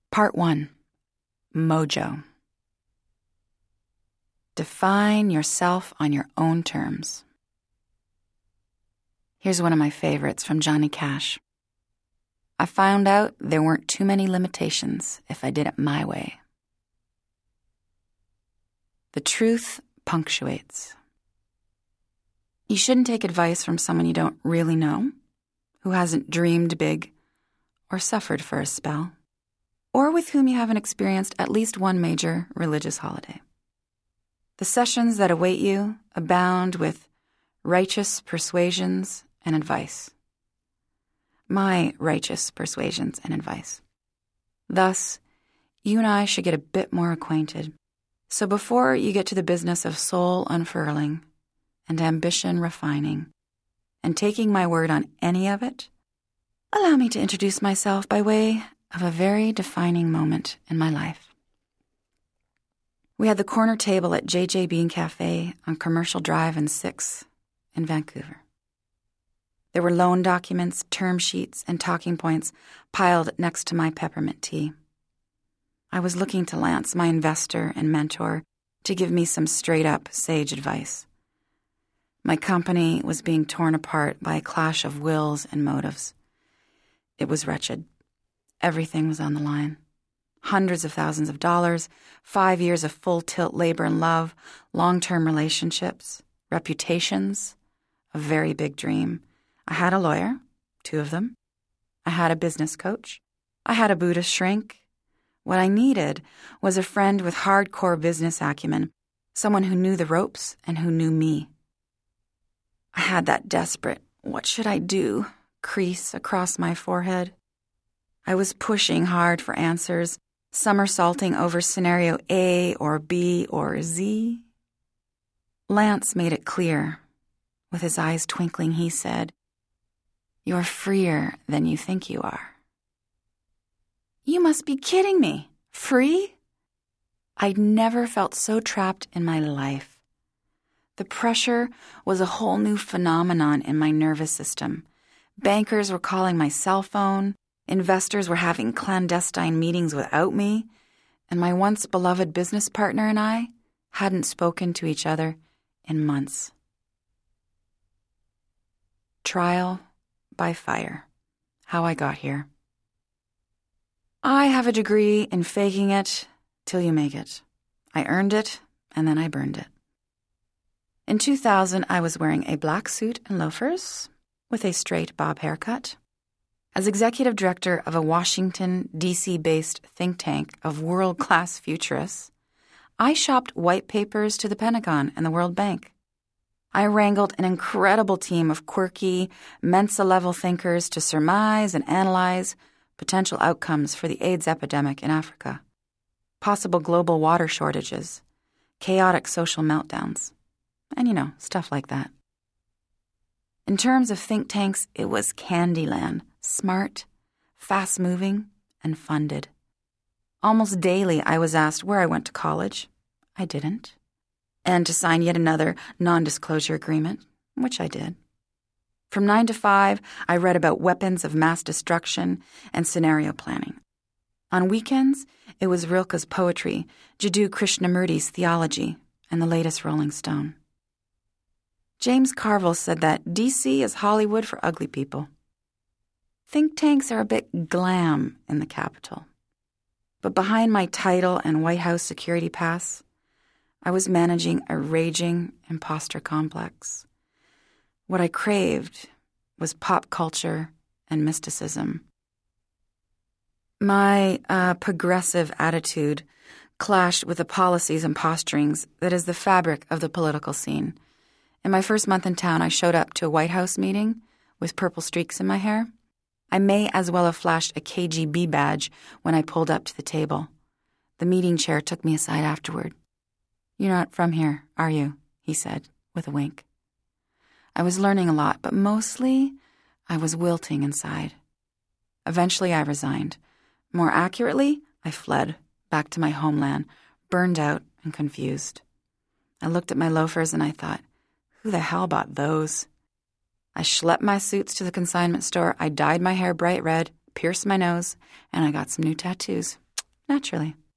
Part 1. Mojo. Define yourself on your own terms. Here's one of my favorites from Johnny Cash. I found out there weren't too many limitations if I did it my way. The truth punctuates. You shouldn't take advice from someone you don't really know, who hasn't dreamed big or suffered for a spell, or with whom you haven't experienced at least one major religious holiday. The sessions that await you abound with righteous persuasions and advice. My righteous persuasions and advice. Thus, you and I should get a bit more acquainted. So before you get to the business of soul unfurling and ambition refining, and taking my word on any of it, allow me to introduce myself by way of a very defining moment in my life. We had the corner table at J.J. Bean Cafe on Commercial Drive and 6 in Vancouver. There were loan documents, term sheets, and talking points piled next to my peppermint tea. I was looking to Lance, my investor and mentor, to give me some straight-up sage advice. My company was being torn apart by a clash of wills and motives. It was wretched. Everything was on the line. Hundreds of thousands of dollars, 5 years of full-tilt labor and love, long-term relationships, reputations, a very big dream. I had a lawyer, 2 of them. I had a business coach. I had a Buddhist shrink. What I needed was a friend with hardcore business acumen, someone who knew the ropes and who knew me. I had that desperate, what should I do, crease across my forehead. I was pushing hard for answers, somersaulting over scenario A or B or Z. Lance made it clear. With his eyes twinkling, he said, "You're freer than you think you are." You must be kidding me. Free? I'd never felt so trapped in my life. The pressure was a whole new phenomenon in my nervous system. Bankers were calling my cell phone, investors were having clandestine meetings without me, and my once beloved business partner and I hadn't spoken to each other in months. Trial by fire. How I got here. I have a degree in faking it till you make it. I earned it, and then I burned it. In 2000, I was wearing a black suit and loafers with a straight bob haircut. As executive director of a Washington, D.C.-based think tank of world-class futurists, I shopped white papers to the Pentagon and the World Bank. I wrangled an incredible team of quirky, Mensa-level thinkers to surmise and analyze potential outcomes for the AIDS epidemic in Africa, possible global water shortages, chaotic social meltdowns, and stuff like that. In terms of think tanks, it was Candyland, smart, fast-moving, and funded. Almost daily, I was asked where I went to college. I didn't. And to sign yet another non-disclosure agreement, which I did. From 9 to 5, I read about weapons of mass destruction and scenario planning. On weekends, it was Rilke's poetry, Jiddu Krishnamurti's theology, and the latest Rolling Stone. James Carville said that D.C. is Hollywood for ugly people. Think tanks are a bit glam in the capital. But behind my title and White House security pass, I was managing a raging imposter complex. What I craved was pop culture and mysticism. My progressive attitude clashed with the policies and posturings that is the fabric of the political scene. In my first month in town, I showed up to a White House meeting with purple streaks in my hair. I may as well have flashed a KGB badge when I pulled up to the table. The meeting chair took me aside afterward. "You're not from here, are you?" he said, with a wink. I was learning a lot, but mostly I was wilting inside. Eventually I resigned. More accurately, I fled back to my homeland, burned out and confused. I looked at my loafers and I thought, who the hell bought those? I schlepped my suits to the consignment store, I dyed my hair bright red, pierced my nose, and I got some new tattoos. naturally.